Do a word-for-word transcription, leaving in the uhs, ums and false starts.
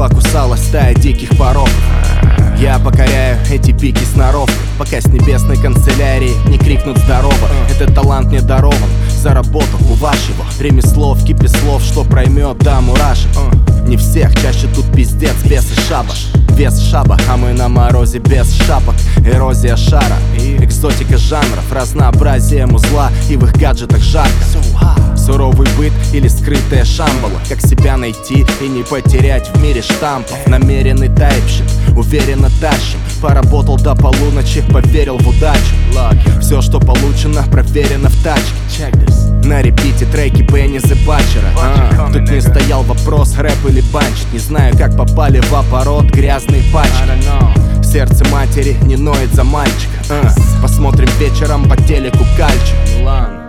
покусала стая диких пороков. Я покоряю эти пики сноровкой, пока с небесной канцелярии не крикнут здорово. Этот талант мне дарован, заработал у вашего ремесло в кипе слов, что проймет до мурашек. Не всех, чаще тут пиздец, бес и шабаш. Вес шаба, а мы на морозе без шапок. Эрозия шара, экзотика жанров, разнообразие музла и в их гаджетах жарко. Суровый быт или скрытая шамбала, как себя найти и не потерять в мире штампов. Намеренный тайпщик, уверенно тащим. Поработал до полуночи, поверил в удачу. Все, что получено, проверено в тачке. На репите треки Бенни The Butcher. а, Тут не стоял вопрос, рэп или банчик. Не знаю, как попали в оборот грязные пачки. Сердце матери не ноет за мальчика. а, Посмотрим вечером по телеку Кальчик.